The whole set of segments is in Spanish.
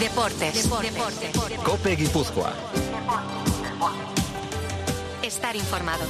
Deportes. COPE Guipúzcoa. Estar informado.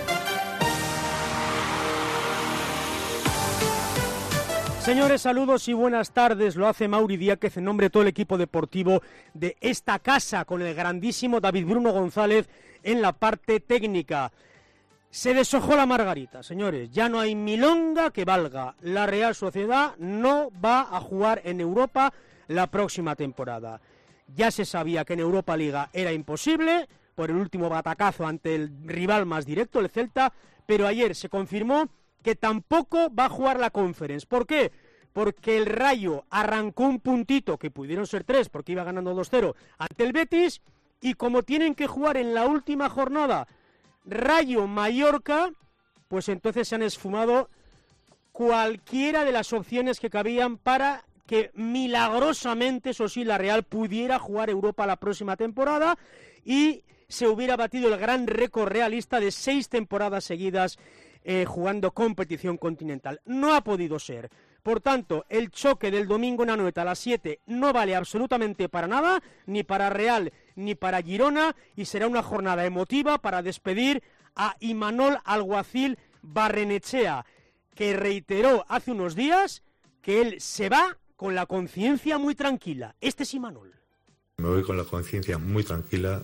Señores, saludos y buenas tardes. Lo hace Mauri Díaz en nombre de todo el equipo deportivo de esta casa, con el grandísimo David Bruno González en la parte técnica. Se deshojó la margarita, señores. Ya no hay milonga que valga. La Real Sociedad no va a jugar en Europa la próxima temporada. Ya se sabía que en Europa Liga era imposible por el último batacazo ante el rival más directo, el Celta, pero ayer se confirmó que tampoco va a jugar la Conference. ¿Por qué? Porque el Rayo arrancó un puntito, que pudieron ser 3 porque iba ganando 2-0 ante el Betis, y como tienen que jugar en la última jornada Rayo-Mallorca, pues entonces se han esfumado cualquiera de las opciones que cabían para que milagrosamente, eso sí, la Real pudiera jugar Europa la próxima temporada y se hubiera batido el gran récord realista de 6 temporadas seguidas jugando competición continental. No ha podido ser. Por tanto, el choque del domingo en Anoeta a las 7 no vale absolutamente para nada, ni para Real ni para Girona, y será una jornada emotiva para despedir a Imanol Alguacil Barrenechea, que reiteró hace unos días que él se va con la conciencia muy tranquila. Este es Imanol. Me voy con la conciencia muy tranquila,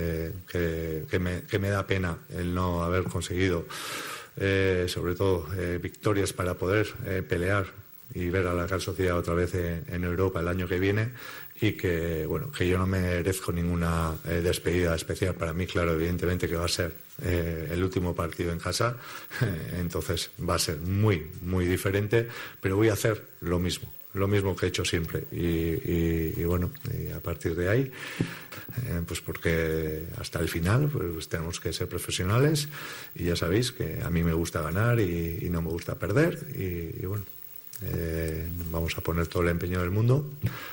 que me da pena el no haber conseguido sobre todo victorias para poder pelear y ver a la Real Sociedad otra vez en Europa el año que viene, y que bueno, que yo no merezco ninguna despedida especial. Para mí, claro, evidentemente que va a ser el último partido en casa, entonces va a ser muy, muy diferente, pero voy a hacer lo mismo que he hecho siempre, y bueno, y a partir de ahí, pues porque hasta el final pues tenemos que ser profesionales, y ya sabéis que a mí me gusta ganar y no me gusta perder, y bueno, vamos a poner todo el empeño del mundo.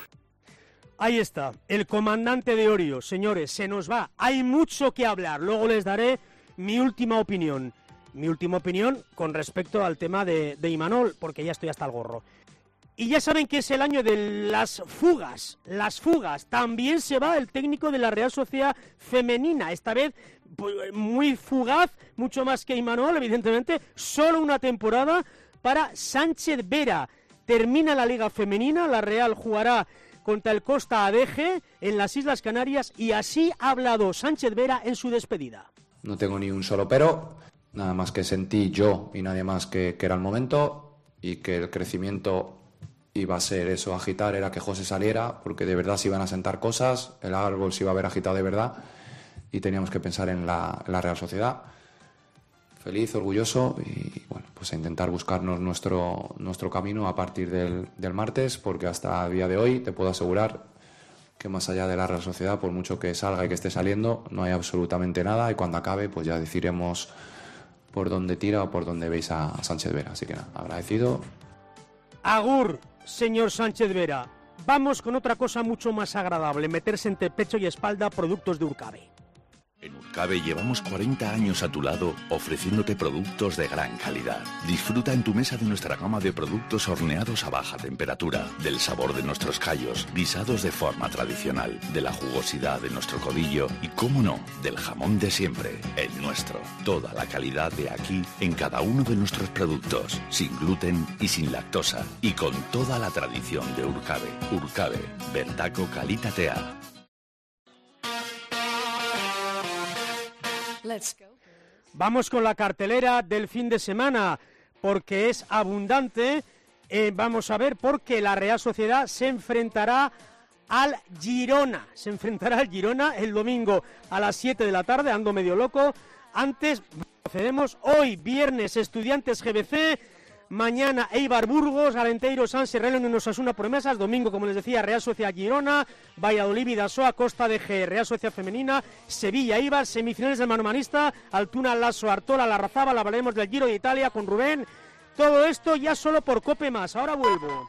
Ahí está, el comandante de Orio. Señores, se nos va, hay mucho que hablar, luego les daré mi última opinión con respecto al tema de Imanol, porque ya estoy hasta el gorro. Y ya saben que es el año de las fugas. También se va el técnico de la Real Sociedad femenina, esta vez pues, muy fugaz, mucho más que Imanol, evidentemente. Solo una temporada para Sánchez Vera. Termina la Liga Femenina, la Real jugará contra el Costa Adeje en las Islas Canarias, y así ha hablado Sánchez Vera en su despedida. No tengo ni un solo pero, nada más que sentí yo y nadie más que era el momento, y que el crecimiento iba a ser eso, agitar, era que José saliera, porque de verdad se iban a sentar cosas, el árbol se iba a ver agitado de verdad, y teníamos que pensar en la Real Sociedad. Feliz, orgulloso, y bueno, pues a intentar buscarnos nuestro camino a partir del martes, porque hasta el día de hoy te puedo asegurar que más allá de la Real Sociedad, por mucho que salga y que esté saliendo, no hay absolutamente nada, y cuando acabe pues ya decidiremos por dónde tira o por dónde veis a Sánchez Vera. Así que nada, agradecido. Agur, señor Sánchez Vera. Vamos con otra cosa mucho más agradable, meterse entre pecho y espalda productos de Urcabe. En Urcabe llevamos 40 años a tu lado ofreciéndote productos de gran calidad. Disfruta en tu mesa de nuestra gama de productos horneados a baja temperatura, del sabor de nuestros callos, guisados de forma tradicional, de la jugosidad de nuestro codillo y, cómo no, del jamón de siempre, el nuestro. Toda la calidad de aquí en cada uno de nuestros productos, sin gluten y sin lactosa, y con toda la tradición de Urcabe. Urcabe, bertako kalitatea. Vamos con la cartelera del fin de semana, porque es abundante. Vamos a ver, porque la Real Sociedad se enfrentará al Girona. Se enfrentará al Girona el domingo a las 7 de la tarde, ando medio loco. Antes, procedemos hoy, viernes, Estudiantes GBC. Mañana Eibar Burgos, Alenteiro San Serrano y Osasuna Promesas. Domingo, como les decía, Real Sociedad Girona, Valladolid Vidasoa, Costa de G, Real Sociedad Femenina, Sevilla Eibar, semifinales del manomanista, Altuna Lasso Artola Larrazábal. Hablaremos del Giro de Italia con Rubén. Todo esto ya solo por Cope Más. Ahora vuelvo.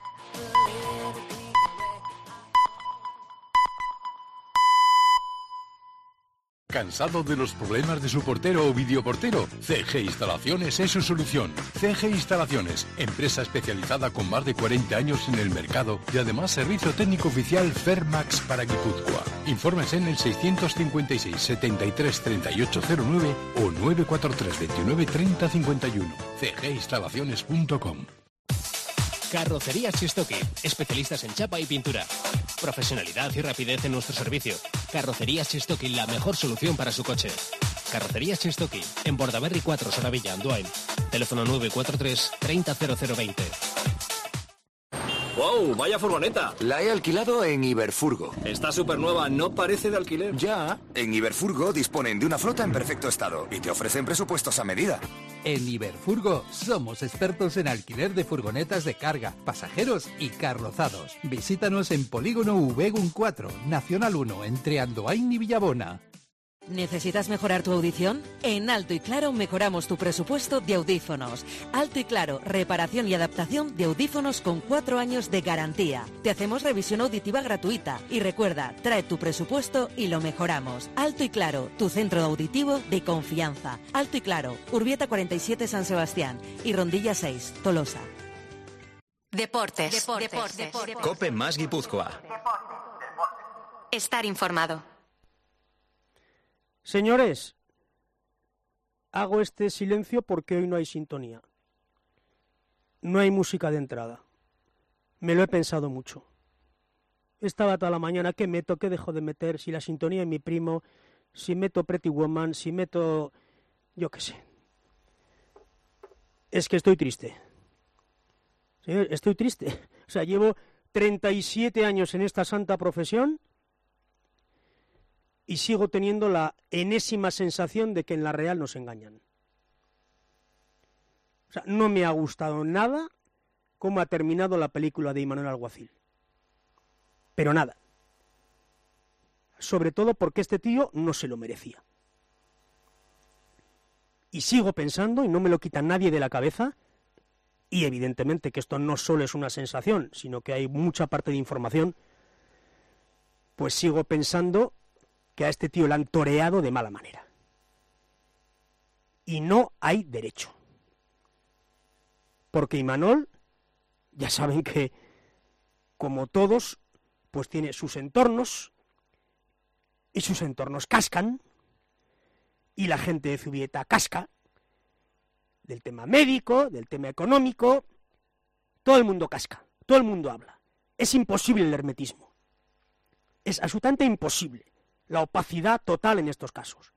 ¿Cansado de los problemas de su portero o videoportero? CG Instalaciones es su solución. CG Instalaciones, empresa especializada con más de 40 años en el mercado y además servicio técnico oficial Fermax para Guipúzcoa. Informes en el 656 73 3809 o 943 29 30 51. cginstalaciones.com. Carrocerías Chistoki, especialistas en chapa y pintura. Profesionalidad y rapidez en nuestro servicio. Carrocerías Chistoki, la mejor solución para su coche. Carrocerías Chistoki, en Bordaberry 4, Soravilla, Andoain. Teléfono 943 300020. ¡Wow! ¡Vaya furgoneta! La he alquilado en Iberfurgo. Está súper nueva, no parece de alquiler. Ya. En Iberfurgo disponen de una flota en perfecto estado y te ofrecen presupuestos a medida. En Iberfurgo somos expertos en alquiler de furgonetas de carga, pasajeros y carrozados. Visítanos en Polígono Ubegun 4, Nacional 1, entre Andoain y Villabona. ¿Necesitas mejorar tu audición? En Alto y Claro mejoramos tu presupuesto de audífonos. Alto y Claro, reparación y adaptación de audífonos con 4 años de garantía. Te hacemos revisión auditiva gratuita. Y recuerda, trae tu presupuesto y lo mejoramos. Alto y Claro, tu centro auditivo de confianza. Alto y Claro, Urbieta 47 San Sebastián y Rondilla 6, Tolosa. Deportes. Cope más Guipúzcoa. Estar informado. Señores, hago este silencio porque hoy no hay sintonía. No hay música de entrada. Me lo he pensado mucho. Estaba toda la mañana, ¿qué meto? ¿Qué dejo de meter? Si la sintonía es mi primo, si meto Pretty Woman, si meto... yo qué sé. Es que estoy triste. Señor, estoy triste. O sea, llevo 37 años en esta santa profesión y sigo teniendo la enésima sensación de que en la Real nos engañan. O sea, no me ha gustado nada cómo ha terminado la película de Imanol Alguacil. Pero nada. Sobre todo porque este tío no se lo merecía. Y sigo pensando, y no me lo quita nadie de la cabeza, y evidentemente que esto no solo es una sensación, sino que hay mucha parte de información, pues sigo pensando que a este tío le han toreado de mala manera. Y no hay derecho. Porque Imanol, ya saben que, como todos, pues tiene sus entornos, y sus entornos cascan, y la gente de Zubieta casca, del tema médico, del tema económico, todo el mundo casca, todo el mundo habla. Es imposible el hermetismo. Es absolutamente imposible. La opacidad total en estos casos.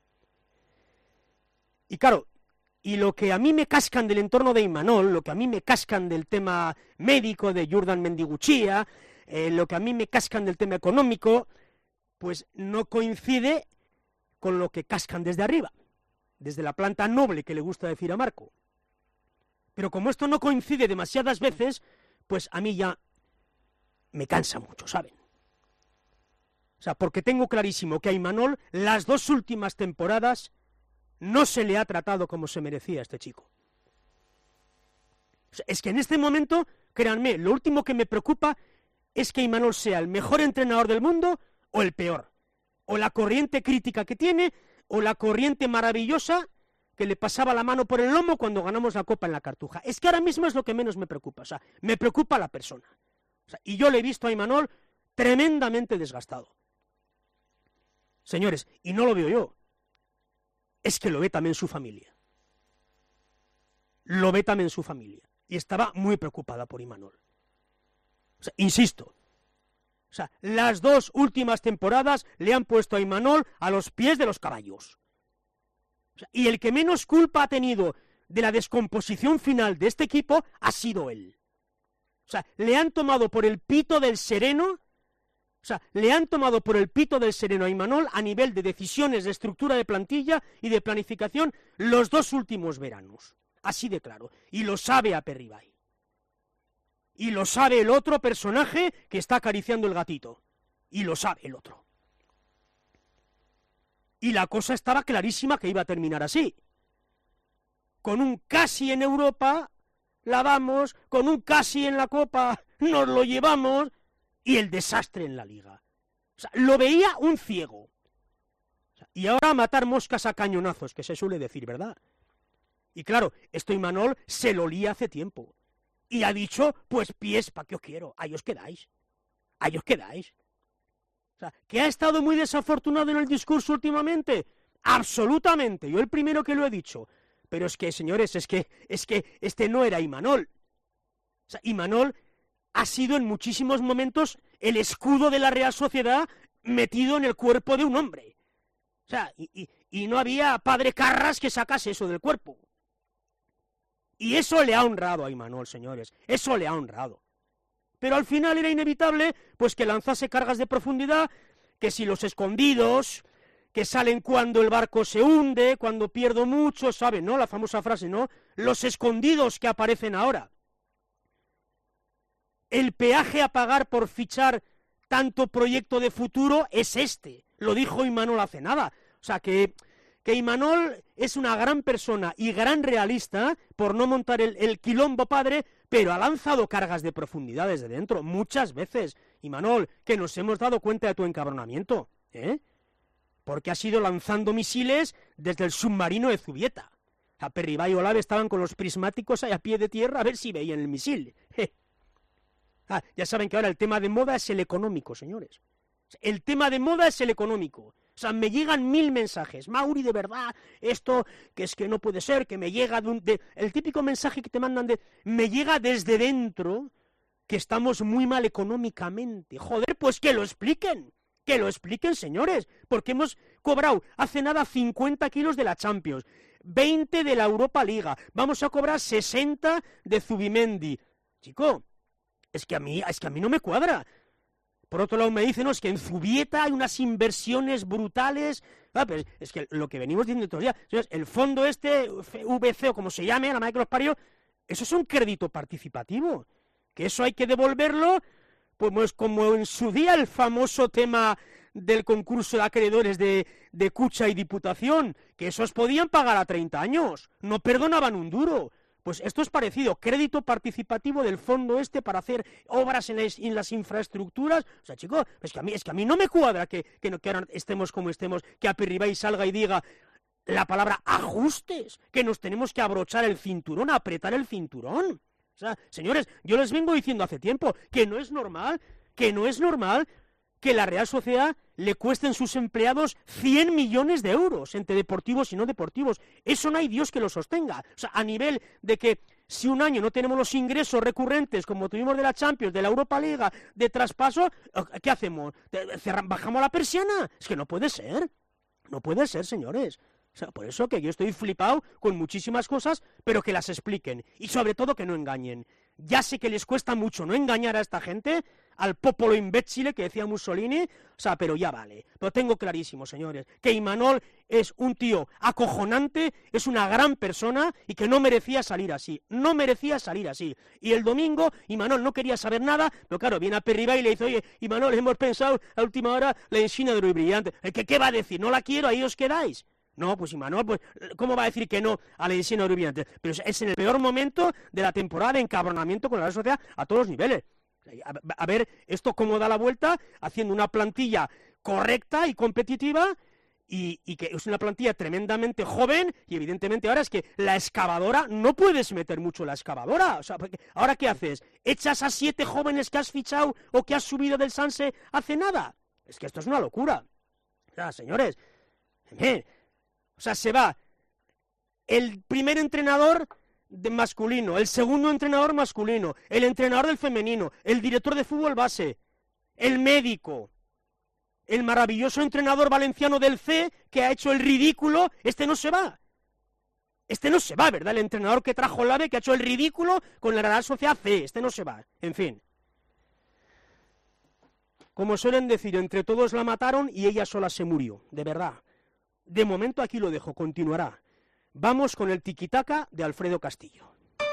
Y claro, y lo que a mí me cascan del entorno de Imanol, lo que a mí me cascan del tema médico de Jordan Mendiguchía, lo que a mí me cascan del tema económico, pues no coincide con lo que cascan desde arriba, desde la planta noble que le gusta decir a Marco. Pero como esto no coincide demasiadas veces, pues a mí ya me cansa mucho, ¿saben? O sea, porque tengo clarísimo que a Imanol las 2 últimas temporadas no se le ha tratado como se merecía a este chico. O sea, es que en este momento, créanme, lo último que me preocupa es que Imanol sea el mejor entrenador del mundo o el peor. O la corriente crítica que tiene, o la corriente maravillosa que le pasaba la mano por el lomo cuando ganamos la Copa en la Cartuja. Es que ahora mismo es lo que menos me preocupa. O sea, me preocupa la persona. O sea, y yo le he visto a Imanol tremendamente desgastado. Señores, y no lo veo yo, es que lo ve también su familia. Lo ve también su familia. Y estaba muy preocupada por Imanol. O sea, insisto, o sea, las 2 últimas temporadas le han puesto a Imanol a los pies de los caballos. O sea, y el que menos culpa ha tenido de la descomposición final de este equipo ha sido él. O sea, le han tomado por el pito del sereno. O sea, le han tomado por el pito del sereno a Imanol a nivel de decisiones de estructura de plantilla y de planificación los 2 últimos veranos. Así de claro. Y lo sabe Aperribay. Y lo sabe el otro personaje que está acariciando el gatito. Y lo sabe el otro. Y la cosa estaba clarísima que iba a terminar así. Con un casi en Europa, la damos, con un casi en la Copa, nos lo llevamos... y el desastre en la Liga. O sea, lo veía un ciego. O Y ahora a matar moscas a cañonazos, que se suele decir, ¿verdad? Y claro, esto Imanol se lo lía hace tiempo. Y ha dicho, pues pies, ¿para qué os quiero? Ahí os quedáis. Ahí os quedáis. O sea, ¿que ha estado muy desafortunado en el discurso últimamente? Absolutamente, yo el primero que lo he dicho. Pero es que, señores, es que este no era Imanol. O sea, Imanol ha sido en muchísimos momentos el escudo de la Real Sociedad metido en el cuerpo de un hombre. O sea, y no había padre Carras que sacase eso del cuerpo. Y eso le ha honrado a Imanol, señores, eso le ha honrado. Pero al final era inevitable, pues que lanzase cargas de profundidad, que si los escondidos, que salen cuando el barco se hunde, cuando pierdo mucho, ¿saben, no? La famosa frase, ¿no? Los escondidos que aparecen ahora. El peaje a pagar por fichar tanto proyecto de futuro es este, lo dijo Imanol hace nada. O sea, que Imanol es una gran persona y gran realista por no montar el quilombo padre, pero ha lanzado cargas de profundidad desde dentro, muchas veces. Imanol, que nos hemos dado cuenta de tu encabronamiento, ¿eh? Porque has ido lanzando misiles desde el submarino de Zubieta. A Perribay y Olave estaban con los prismáticos ahí a pie de tierra a ver si veían el misil. Ya saben que ahora el tema de moda es el económico, señores. El tema de moda es el económico. O sea, me llegan 1000 mensajes. Mauri, de verdad, esto, que es que no puede ser, que me llega el típico mensaje que te mandan me llega desde dentro, que estamos muy mal económicamente. Joder, pues que lo expliquen, señores, porque hemos cobrado hace nada 50 kilos de la Champions, 20 de la Europa Liga, vamos a cobrar 60 de Zubimendi. Chico, es que a mí no me cuadra. Por otro lado me dicen, no, es que en Zubieta hay unas inversiones brutales. Pero es que lo que venimos diciendo todos los días, señores, el fondo este, VC o como se llame, la madre que los parió, eso es un crédito participativo. Que eso hay que devolverlo, pues como en su día el famoso tema del concurso de acreedores de Cucha y Diputación, que esos podían pagar a 30 años, no perdonaban un duro. Pues esto es parecido, crédito participativo del fondo este para hacer obras en las infraestructuras. O sea, chicos, es que a mí no me cuadra que ahora estemos como estemos, que Aperribay salga y diga la palabra ajustes, que nos tenemos que abrochar el cinturón, apretar el cinturón. O sea, señores, yo les vengo diciendo hace tiempo que no es normal que la Real Sociedad le cuesten sus empleados 100 millones de euros entre deportivos y no deportivos. Eso no hay Dios que lo sostenga. O sea, a nivel de que si un año no tenemos los ingresos recurrentes como tuvimos de la Champions, de la Europa Liga, de traspaso, ¿qué hacemos? ¿Bajamos la persiana? Es que no puede ser. No puede ser, señores. O sea, por eso que yo estoy flipado con muchísimas cosas, pero que las expliquen. Y sobre todo que no engañen. Ya sé que les cuesta mucho no engañar a esta gente, al popolo imbécile que decía Mussolini, o sea, pero ya vale. Lo tengo clarísimo, señores, que Imanol es un tío acojonante, es una gran persona y que no merecía salir así, no merecía salir así. Y el domingo Imanol no quería saber nada, pero claro, viene a Perribay y le dice, oye, Imanol, hemos pensado a última hora la Ensina de Oro y Brillante. ¿Qué va a decir? ¿No la quiero? ¿Ahí os quedáis? No, pues Imanol, pues, ¿cómo va a decir que no a la Ensina de Oro y Brillante? Pero es en el peor momento de la temporada de encabronamiento con la Real Sociedad a todos los niveles. A ver esto cómo da la vuelta, haciendo una plantilla correcta y competitiva, y que es una plantilla tremendamente joven, y evidentemente ahora es que la excavadora, no puedes meter mucho la excavadora. O sea, ¿ahora qué haces? ¿Echas a 7 jóvenes que has fichado o que has subido del Sanse hace nada? Es que esto es una locura. O sea, señores, o sea, se va el primer entrenador de masculino, el segundo entrenador masculino, el entrenador del femenino, el director de fútbol base, el médico, el maravilloso entrenador valenciano del C que ha hecho el ridículo. Este no se va, ¿verdad? El entrenador que trajo el AVE que ha hecho el ridículo con la Real Sociedad C, este no se va, en fin. Como suelen decir, entre todos la mataron y ella sola se murió, de verdad. De momento aquí lo dejo, continuará. Vamos con el tiquitaca de Alfredo Castillo.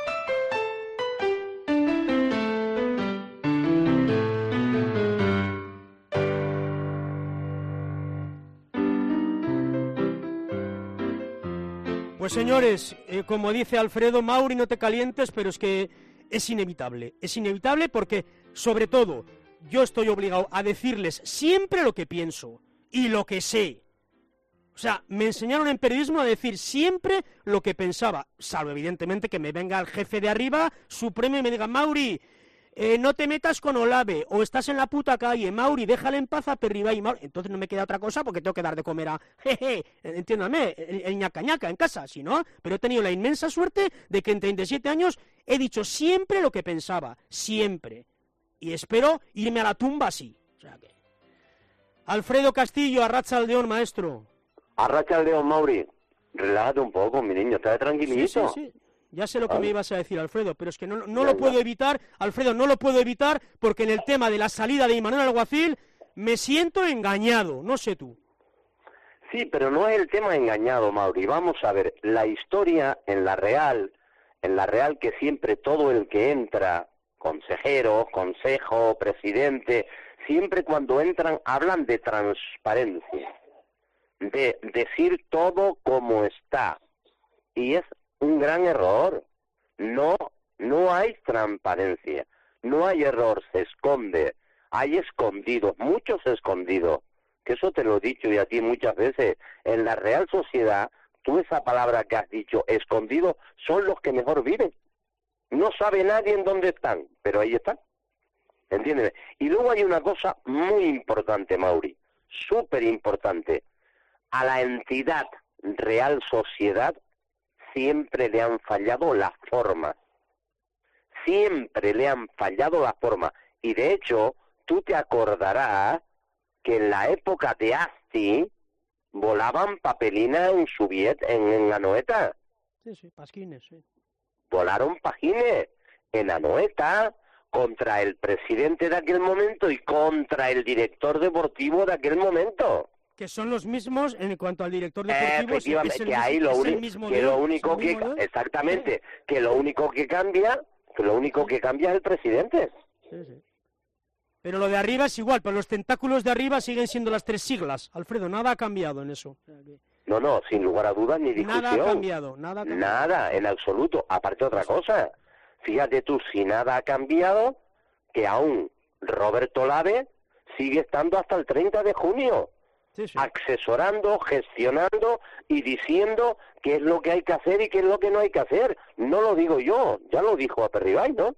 Pues señores, como dice Alfredo, Mauri, no te calientes, pero es que es inevitable porque, sobre todo, yo estoy obligado a decirles siempre lo que pienso y lo que sé. O sea, me enseñaron en periodismo a decir siempre lo que pensaba, salvo evidentemente que me venga el jefe de arriba, supremo, y me diga, Mauri, no te metas con Olave, o estás en la puta calle, Mauri, déjale en paz a Perribay, entonces no me queda otra cosa porque tengo que dar de comer a, entiéndame, el ñaca en casa, si no, pero he tenido la inmensa suerte de que en 37 años he dicho siempre lo que pensaba, siempre, y espero irme a la tumba así. O sea que... Alfredo Castillo, Arratsaldeon, maestro. Arratsaldeon, Mauri, relájate un poco, mi niño, está tranquilito. Sí. Ya sé lo que me ibas a decir, Alfredo, pero es que no lo puedo evitar, Alfredo, no lo puedo evitar, porque en el tema de la salida de Imanol Alguacil me siento engañado, no sé tú. Sí, pero no es el tema engañado, Mauri. Vamos a ver, la historia en la Real que siempre todo el que entra, consejero, consejo, presidente, siempre cuando entran hablan de transparencia, de decir todo como está, y es un gran error. No hay transparencia, no hay error, se esconde, hay escondidos, muchos escondidos, que eso te lo he dicho y a ti muchas veces. En la Real Sociedad, tú esa palabra que has dicho, escondidos, son los que mejor viven. No sabe nadie en dónde están, pero ahí están. ¿Entiendes? Y luego hay una cosa muy importante, Mauri, súper importante. A la entidad Real Sociedad siempre le han fallado las formas. Siempre le han fallado las formas. Y de hecho, tú te acordarás que en la época de Asti volaban papelinas en Anoeta. Sí, pasquines, sí. Volaron pajines en Anoeta contra el presidente de aquel momento y contra el director deportivo de aquel momento. Que son los mismos en cuanto al director deportivo. Efectivamente, que ahí lo único que cambia es el presidente. Sí. Pero lo de arriba es igual, pero los tentáculos de arriba siguen siendo las 3 siglas. Alfredo, nada ha cambiado en eso. No, sin lugar a dudas ni discusión. Nada ha cambiado. Nada, en absoluto. Aparte otra cosa, fíjate tú, si nada ha cambiado, que aún Roberto Olave sigue estando hasta el 30 de junio. Sí. Asesorando, gestionando y diciendo qué es lo que hay que hacer y qué es lo que no hay que hacer. No lo digo yo, ya lo dijo Aperribay, ¿no?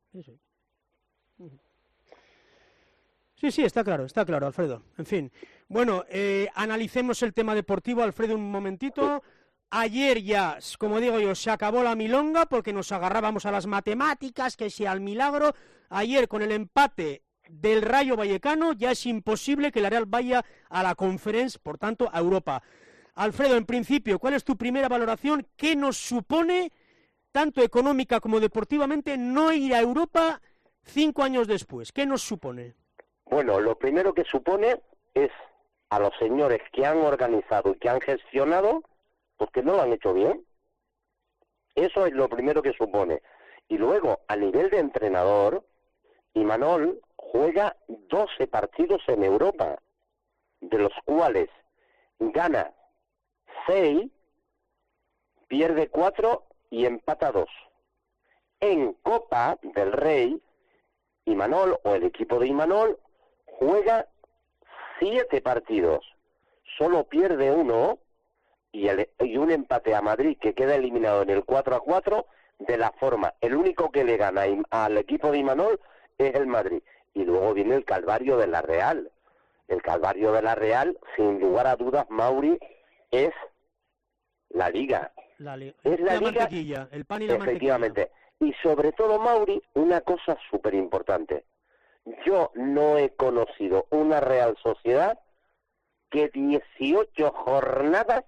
Sí, está claro, Alfredo. En fin, bueno, analicemos el tema deportivo, Alfredo, un momentito. Ayer ya, como digo yo, se acabó la milonga porque nos agarrábamos a las matemáticas, que sea el milagro. Ayer, con el empate del Rayo Vallecano, ya es imposible que la Real vaya a la Conference, por tanto, a Europa. Alfredo, en principio, ¿cuál es tu primera valoración? ¿Qué nos supone, tanto económica como deportivamente, no ir a Europa 5 años después? ¿Qué nos supone? Bueno, lo primero que supone es a los señores que han organizado y que han gestionado, porque no lo han hecho bien. Eso es lo primero que supone. Y luego, a nivel de entrenador, Imanol juega 12 partidos en Europa, de los cuales gana 6, pierde 4 y empata 2. En Copa del Rey, Imanol, o el equipo de Imanol, juega 7 partidos, solo pierde 1 y un empate a Madrid, que queda eliminado en el 4-4, de la forma, el único que le gana al equipo de Imanol es el Madrid. Y luego viene el calvario de la Real. El calvario de la Real, sin lugar a dudas, Mauri, es la Liga. Es la Liga, mantequilla, el pan y la efectivamente. Y sobre todo, Mauri, una cosa súper importante. Yo no he conocido una Real Sociedad que 18 jornadas,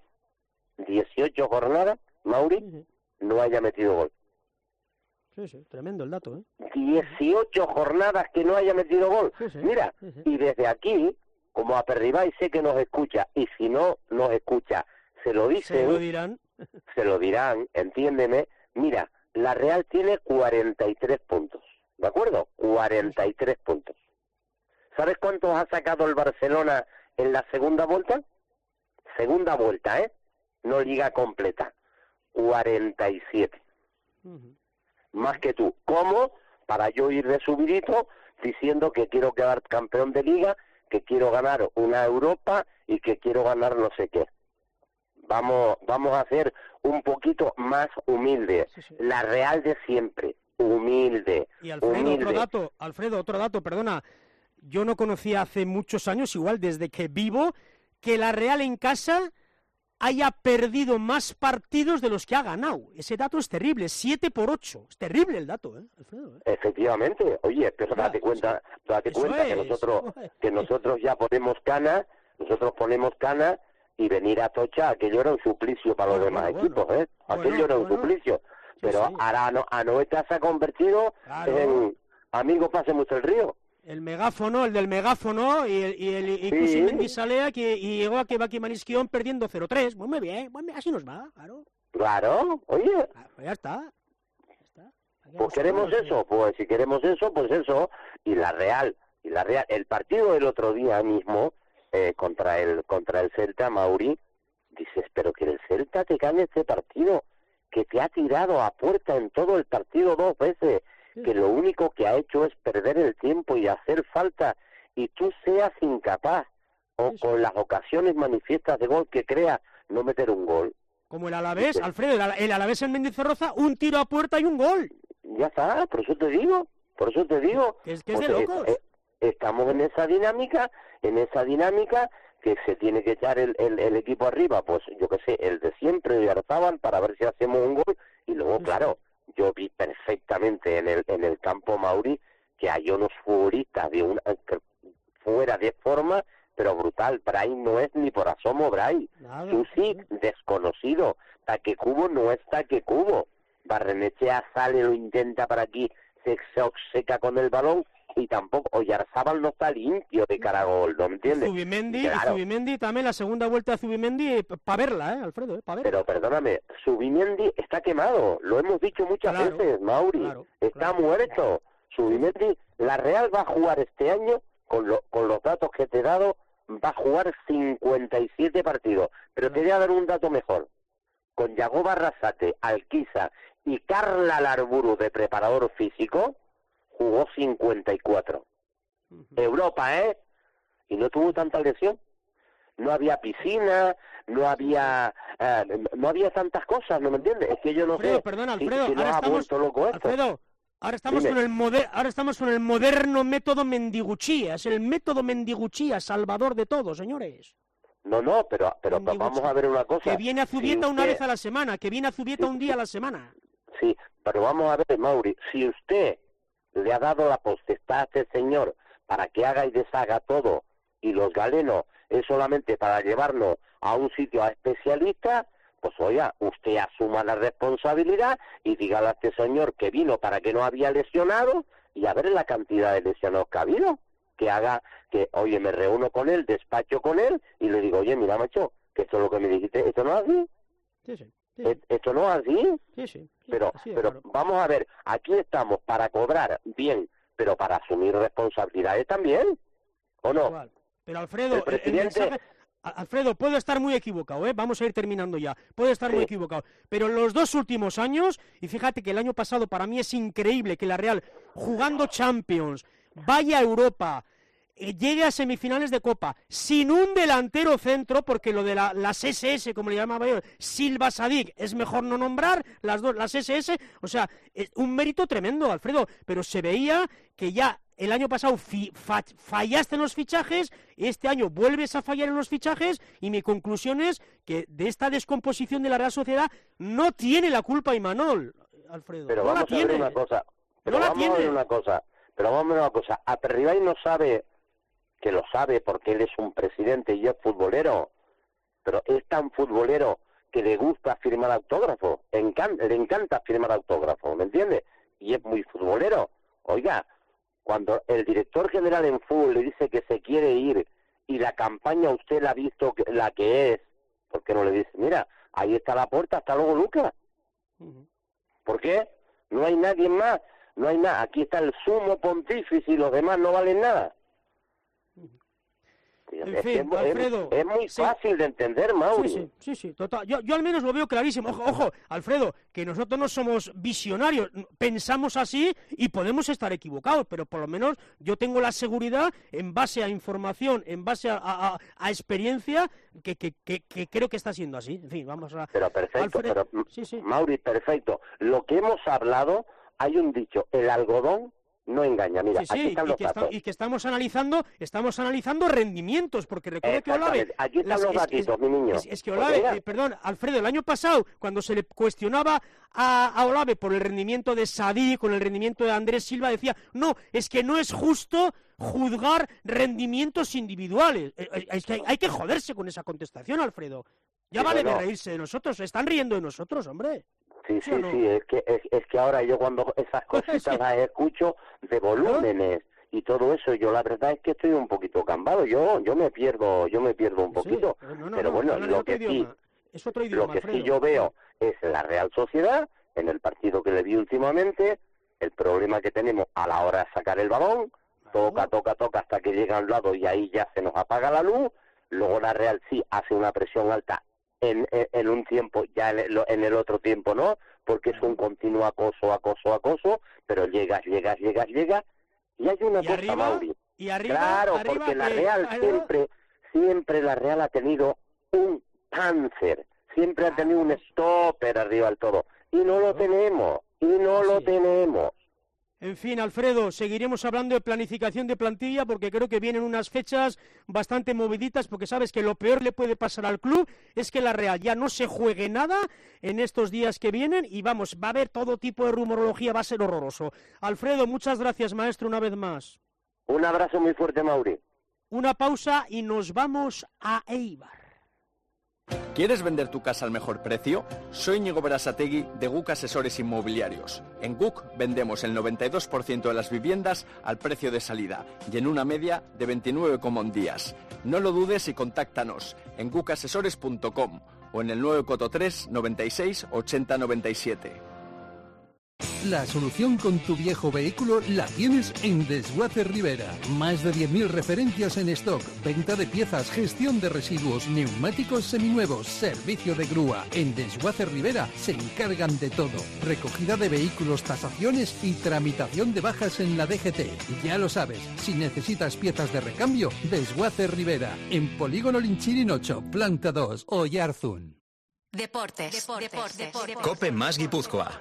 Mauri, no haya metido gol. Sí, tremendo el dato, 18 jornadas que no haya metido gol. Sí. Mira, y desde aquí, como Aperribay sé que nos escucha, y si no nos escucha, se lo dicen. Se lo dirán, entiéndeme. Mira, la Real tiene 43 puntos, ¿de acuerdo? 43 puntos. ¿Sabes cuántos ha sacado el Barcelona en la segunda vuelta? Segunda vuelta, no liga completa. 47. Más que tú. ¿Cómo? Para yo ir de subidito diciendo que quiero quedar campeón de liga, que quiero ganar una Europa y que quiero ganar no sé qué. vamos a ser un poquito más humildes. La Real de siempre, humilde. Y Alfredo, otro dato, perdona. Yo no conocía hace muchos años, igual desde que vivo, que la Real en casa haya perdido más partidos de los que ha ganado. Ese dato es terrible, 7-8. Es terrible el dato, Alfredo. Efectivamente. Oye, pero date cuenta que nosotros ya ponemos cana, y venir a Tocha, aquello era un suplicio para los demás equipos, aquello era un suplicio. Pero ahora Anoeta se ha convertido en amigo pase mucho el río. El del megáfono y Cusimendi Salea y llegó a que Baki Manisquión perdiendo 0-3. Muy bien, así nos va, claro. Claro, oye. Pues ya está. Pues queremos eso, pues si queremos eso, pues eso. Y la Real, el partido del otro día mismo contra el Celta, Mauri, dices, pero que el Celta te gane este partido, que te ha tirado a puerta en todo el partido 2 veces. Que lo único que ha hecho es perder el tiempo y hacer falta, y tú seas incapaz, o con las ocasiones manifiestas de gol que creas, no meter un gol. Como el Alavés, Alfredo, el Alavés en Mendizorroza, un tiro a puerta y un gol. Ya está, por eso te digo. Que es de locos. Estamos en esa dinámica que se tiene que echar el equipo arriba, pues yo qué sé, el de siempre, de Arzábal, para ver si hacemos un gol, y luego, claro, yo vi perfectamente en el campo, Mauri, que hay unos futbolistas fuera de forma, pero brutal. Bray no es ni por asomo Bray. Susi, desconocido. Taquecubo no es Taquecubo. Barrenechea sale, lo intenta para aquí, se obseca con el balón, y tampoco Oyarzábal no está limpio de cara a gol, ¿no me entiendes? Zubimendi también, la segunda vuelta de Zubimendi, para verla, Alfredo, para verla. Pero perdóname, Zubimendi está quemado, lo hemos dicho muchas veces, Mauri, está muerto. Zubimendi, la Real va a jugar este año, con los datos que te he dado, va a jugar 57 partidos, pero te voy a dar un dato mejor. Con Yago Barrasate, Alquiza y Carla Larburu de preparador físico, jugó 54. Europa, y no tuvo tanta lesión. No había piscina, no había tantas cosas, ¿no me entiendes? Es que yo no sé. Perdona, Alfredo, si ahora estamos con el moderno método Mendiguchía, es el método Mendiguchía, salvador de todo, señores. No, pero vamos a ver una cosa. Que viene a Zubieta una vez a la semana, que viene a Zubieta un día a la semana. Sí, pero vamos a ver, Mauri, si usted le ha dado la potestad a este señor para que haga y deshaga todo, y los galenos es solamente para llevarnos a un sitio a especialistas, pues oiga, usted asuma la responsabilidad y dígale a este señor que vino para que no había lesionado, y a ver la cantidad de lesionados que ha habido, oye, me reúno con él, despacho con él, y le digo, oye, mira, macho, que esto es lo que me dijiste, ¿esto no es así? Sí. ¿Esto no es así? Sí. Pero vamos a ver, aquí estamos para cobrar bien, pero para asumir responsabilidades también, ¿o no? Igual. Pero Alfredo, el presidente... Alfredo, puedo estar muy equivocado, vamos a ir terminando ya, puedo estar muy equivocado, pero los 2 últimos años, y fíjate que el año pasado para mí es increíble que la Real, jugando Champions, vaya a Europa, llegue a semifinales de Copa, sin un delantero centro, porque lo de las SS, como le llamaba yo, Silva Sadik, es mejor no nombrar, las SS, o sea, es un mérito tremendo, Alfredo, pero se veía que ya el año pasado fallaste en los fichajes, este año vuelves a fallar en los fichajes, y mi conclusión es que de esta descomposición de la Real Sociedad no tiene la culpa Imanol, Alfredo. Pero vamos a ver una cosa, Aperribay no sabe, que lo sabe porque él es un presidente y es futbolero, pero es tan futbolero que le gusta firmar autógrafos, le encanta firmar autógrafos, ¿me entiendes? Y es muy futbolero. Oiga, cuando el director general en fútbol le dice que se quiere ir y la campaña usted la ha visto la que es, ¿por qué no le dice, mira, ahí está la puerta, hasta luego, Lucas? ¿Por qué? No hay nadie más, no hay nada, aquí está el sumo pontífice y los demás no valen nada. En fin, Alfredo, es muy fácil de entender, Mauri. Sí, total. Yo al menos lo veo clarísimo. Ojo, Alfredo, que nosotros no somos visionarios, pensamos así y podemos estar equivocados, pero por lo menos yo tengo la seguridad, en base a información, en base a experiencia, que creo que está siendo así. En fin, vamos a... Pero perfecto, Mauri, perfecto. Lo que hemos hablado, hay un dicho, el algodón no engaña. Mira, aquí están los datos. Y que estamos analizando rendimientos, porque recuerda que Olave... Aquí están los datitos, mi niño. Es que Olave, perdón, Alfredo, el año pasado, cuando se le cuestionaba a Olave por el rendimiento de Sadí, con el rendimiento de Andrés Silva, decía, no, es que no es justo juzgar rendimientos individuales. Es que hay que joderse con esa contestación, Alfredo. Ya vale de reírse de nosotros, se están riendo de nosotros, hombre. Sí, es que ahora yo cuando esas cositas las escucho de volúmenes y todo eso, yo la verdad es que estoy un poquito cambado, yo me pierdo un poquito, pero bueno, lo que sí yo veo es la Real Sociedad, en el partido que le vi últimamente, el problema que tenemos a la hora de sacar el balón, toca hasta que llega a un lado y ahí ya se nos apaga la luz, luego la Real sí hace una presión alta en un tiempo, ya en el otro tiempo no, porque es un continuo acoso, pero llegas, y hay una cosa, arriba, Mauri. Y arriba, claro, porque la Real siempre la Real ha tenido un cáncer, siempre ha tenido un stopper arriba del todo, y no lo tenemos. En fin, Alfredo, seguiremos hablando de planificación de plantilla porque creo que vienen unas fechas bastante moviditas, porque sabes que lo peor le puede pasar al club es que la Real ya no se juegue nada en estos días que vienen y vamos, va a haber todo tipo de rumorología, va a ser horroroso. Alfredo, muchas gracias, maestro, una vez más. Un abrazo muy fuerte, Mauri. Una pausa y nos vamos a Eibar. ¿Quieres vender tu casa al mejor precio? Soy Íñigo Berasategui de GUC Asesores Inmobiliarios. En GUC vendemos el 92% de las viviendas al precio de salida y en una media de 29,1 días. No lo dudes y contáctanos en gucasesores.com o en el 943 96 80 97. La solución con tu viejo vehículo la tienes en Desguace Rivera. Más de 10.000 referencias en stock, venta de piezas, gestión de residuos, neumáticos seminuevos, servicio de grúa. En Desguace Rivera se encargan de todo. Recogida de vehículos, tasaciones y tramitación de bajas en la DGT. Ya lo sabes, si necesitas piezas de recambio, Desguace Rivera. En Polígono Linchirin 8, Planta 2, Oyarzún. Deportes. Cope más Guipúzcoa.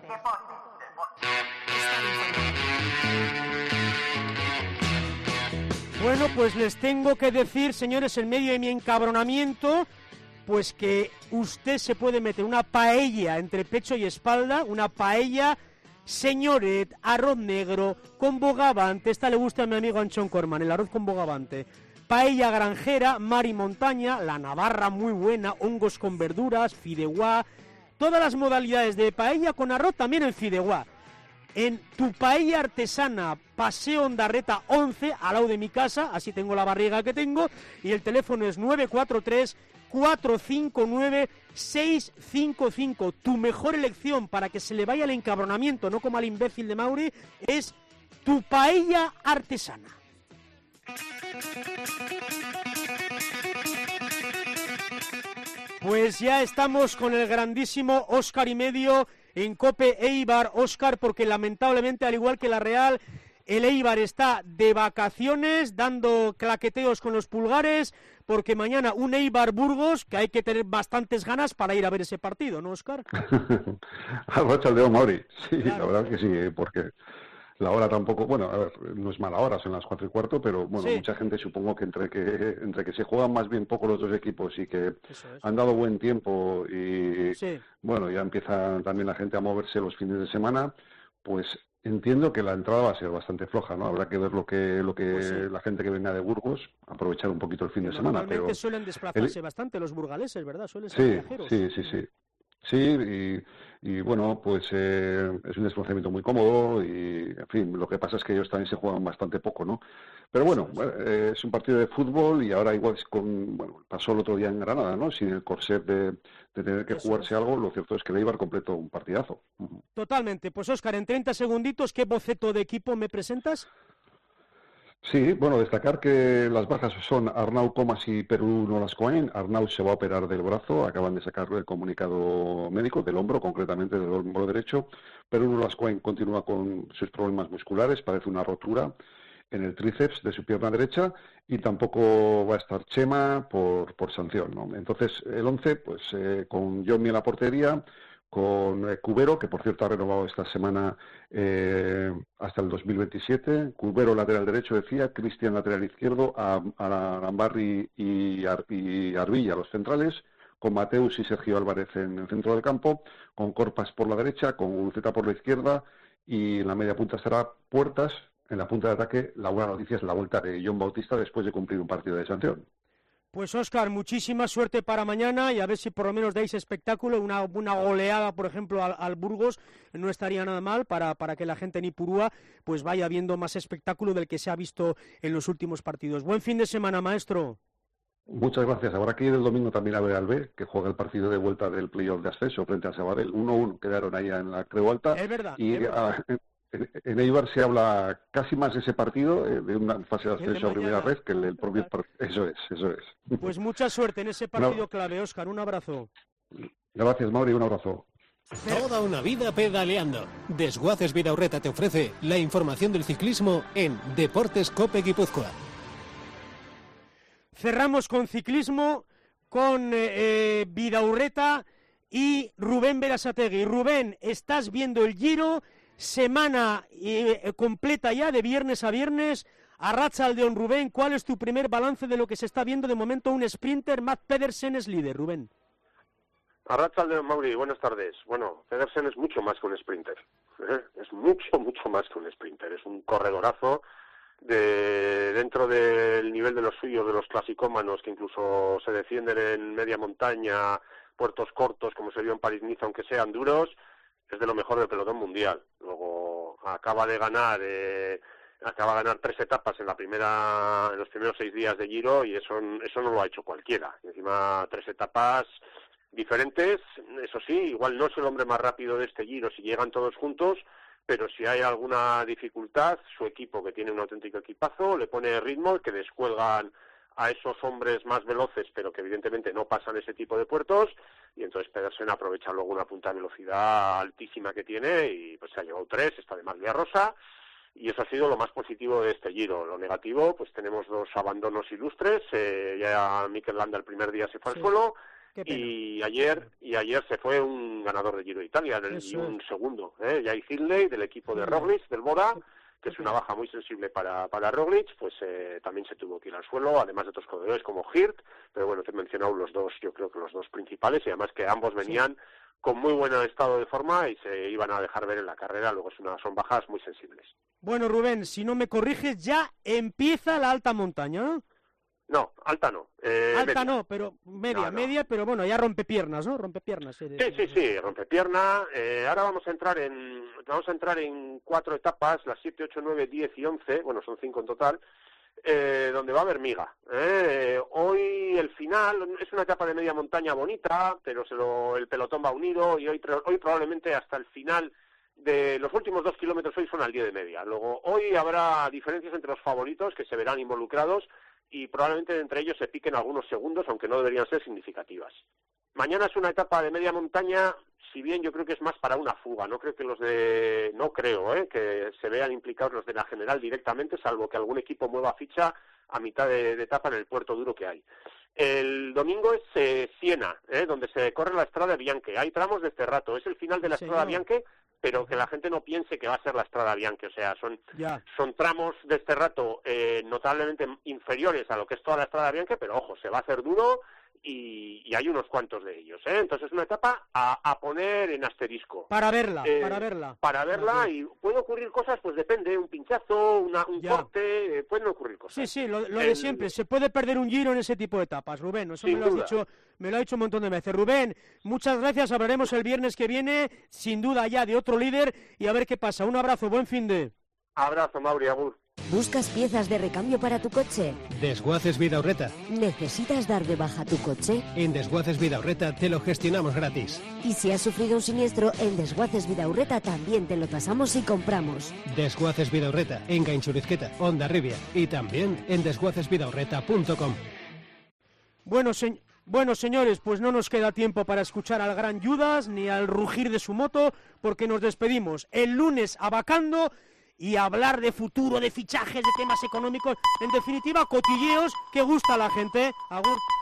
Bueno, pues les tengo que decir, señores, en medio de mi encabronamiento, pues que usted se puede meter una paella entre pecho y espalda, una paella señoret, arroz negro, con bogavante, esta le gusta a mi amigo Anchón Corman, el arroz con bogavante, paella granjera, mar y montaña, la navarra muy buena, hongos con verduras, fideuá, todas las modalidades de paella con arroz también en fideuá. En Tu Paella Artesana, Paseo Ondarreta 11, al lado de mi casa, así tengo la barriga que tengo, y el teléfono es 943-459-655. Tu mejor elección para que se le vaya el encabronamiento, no como al imbécil de Mauri, es Tu Paella Artesana. Pues ya estamos con el grandísimo Óscar y medio en Cope Eibar. Óscar, porque lamentablemente, al igual que la Real, el Eibar está de vacaciones, dando claqueteos con los pulgares, porque mañana un Eibar-Burgos, que hay que tener bastantes ganas para ir a ver ese partido, ¿no, Óscar? Arrocha el dedo, Mauri. Sí, claro. La verdad que sí, porque la hora tampoco, bueno, a ver, no es mala hora, son las 4:15, pero bueno, sí. Mucha gente supongo que entre que se juegan más bien poco los dos equipos y que han dado buen tiempo y bueno, ya empieza también la gente a moverse los fines de semana, pues entiendo que la entrada va a ser bastante floja, ¿no? Habrá que ver lo que la gente que venga de Burgos, aprovechar un poquito el fin de semana. Pero suelen desplazarse bastante los burgaleses, ¿verdad? Suelen ser viajeros. Sí. Sí, y bueno, pues es un desplazamiento muy cómodo y, en fin, lo que pasa es que ellos también se juegan bastante poco, ¿no? Pero bueno, es un partido de fútbol y ahora igual pasó el otro día en Granada, ¿no? Sin el corset de tener que jugarse algo, lo cierto es que el Eibar completó un partidazo. Totalmente. Pues, Óscar, en 30 segunditos, ¿qué boceto de equipo me presentas? Sí, bueno, destacar que las bajas son Arnau Comas y Perú Nolascoain. Arnau se va a operar del brazo, acaban de sacar el comunicado médico, del hombro, concretamente del hombro derecho. Perú Nolascoain continúa con sus problemas musculares, parece una rotura en el tríceps de su pierna derecha, y tampoco va a estar Chema por sanción, ¿no? Entonces, el 11, pues con Johnny en la portería, con Cubero, que por cierto ha renovado esta semana hasta el 2027, Cubero lateral derecho, decía, Cristian lateral izquierdo, a Arambarri y Arbilla los centrales, con Mateus y Sergio Álvarez en el centro del campo, con Corpas por la derecha, con Uruceta por la izquierda, y en la media punta estará Puertas. En la punta de ataque, la buena noticia es la vuelta de John Bautista después de cumplir un partido de sanción. Pues Óscar, muchísima suerte para mañana y a ver si por lo menos dais espectáculo, una goleada, por ejemplo, al Burgos, no estaría nada mal para que la gente en Ipurúa pues vaya viendo más espectáculo del que se ha visto en los últimos partidos. Buen fin de semana, maestro. Muchas gracias. Habrá que ir el domingo también a ver al B, que juega el partido de vuelta del playoff de ascenso frente a Sabadell. 1-1 quedaron ahí en la Creu Alta. Es verdad. Y en Eibar se habla casi más de ese partido, de una fase de ascenso a primera red, que el propio partido. Eso es. Pues mucha suerte en ese partido clave, Óscar. Un abrazo. Gracias, Mauri. Un abrazo. Toda una vida pedaleando. Desguaces Vidaurreta te ofrece la información del ciclismo en Deportes Cope Guipúzcoa. Cerramos con ciclismo, con Vidaurreta y Rubén Berasategui. Rubén, estás viendo el Giro, semana completa ya de viernes a viernes. Arratsaldeon, Rubén, ¿cuál es tu primer balance de lo que se está viendo de momento? Un sprinter, Matt Pedersen es líder, Rubén. Arratsaldeon, Mauri, buenas tardes. Bueno, Pedersen es mucho más que un sprinter, es mucho más que un sprinter, es un corredorazo dentro del nivel de los suyos, de los clasicómanos, que incluso se defienden en media montaña, puertos cortos, como se vio en París-Niza, aunque sean duros, es de lo mejor del pelotón mundial. Luego acaba de ganar 3 etapas en los primeros 6 días de Giro, y eso no lo ha hecho cualquiera. Y encima 3 etapas diferentes, eso sí, igual no es el hombre más rápido de este Giro si llegan todos juntos, pero si hay alguna dificultad, su equipo, que tiene un auténtico equipazo, le pone ritmo, que descuelgan a esos hombres más veloces, pero que evidentemente no pasan ese tipo de puertos, y entonces Pedersen aprovecha luego una punta de velocidad altísima que tiene, y pues se ha llevado 3, está de maglia rosa, y eso ha sido lo más positivo de este Giro. Lo negativo, pues tenemos 2 abandonos ilustres, ya Mikel Landa el primer día se fue al suelo, y ayer se fue un ganador de Giro de Italia y un segundo, Jay Hindley, del equipo de Roglic, del Bora, que es una baja muy sensible para Roglic, pues también se tuvo que ir al suelo, además de otros corredores como Hirt, pero bueno, te he mencionado los dos, yo creo que los 2 principales, y además que ambos venían con muy buen estado de forma y se iban a dejar ver en la carrera. Luego son bajas muy sensibles. Bueno, Rubén, si no me corriges, ya empieza la alta montaña, ¿no? No, alta no. Alta media. No, pero media, pero bueno, ya rompepiernas, ¿no? Rompepiernas. Sí, rompepierna. Ahora vamos a entrar en 4 etapas, las 7, 8, 9, 10 y 11, bueno, son 5 en total, donde va a haber miga. Hoy el final es una etapa de media montaña bonita, pero el pelotón va unido, y hoy probablemente hasta el final de los últimos 2 kilómetros hoy son al 10 de media. Luego hoy habrá diferencias entre los favoritos que se verán involucrados, y probablemente entre ellos se piquen algunos segundos, aunque no deberían ser significativas. Mañana es una etapa de media montaña, si bien yo creo que es más para una fuga. No creo que se vean implicados los de la general directamente, salvo que algún equipo mueva ficha a mitad de etapa en el puerto duro que hay. El domingo es Siena, donde se corre la Strada Bianche. Hay tramos de este rato, es el final de la Strada Bianche, pero que la gente no piense que va a ser la Strada Bianche, o sea, son tramos de este rato notablemente inferiores a lo que es toda la Strada Bianche, pero ojo, se va a hacer duro, y hay unos cuantos de ellos, Entonces es una etapa a poner en asterisco. Para verla. Y puede ocurrir cosas, pues depende, un pinchazo, un corte, pueden ocurrir cosas. Sí, lo de siempre, se puede perder un Giro en ese tipo de etapas, Rubén, eso me lo has dicho un montón de veces. Rubén, muchas gracias, hablaremos el viernes que viene, sin duda ya de otro líder, y a ver qué pasa. Un abrazo, buen fin de... Abrazo, Mauri, agur. ¿Buscas piezas de recambio para tu coche? Desguaces Vidaurreta. ¿Necesitas dar de baja tu coche? En Desguaces Vidaurreta te lo gestionamos gratis. Y si has sufrido un siniestro, en Desguaces Vidaurreta también te lo tasamos y compramos. Desguaces Vidaurreta, en Gainchurizqueta, Hondarribia y también en desguacesvidaurreta.com. Bueno, señores, pues no nos queda tiempo para escuchar al gran Judas ni al rugir de su moto, porque nos despedimos el lunes abacando y hablar de futuro, de fichajes, de temas económicos, en definitiva, cotilleos que gusta a la gente. Agur.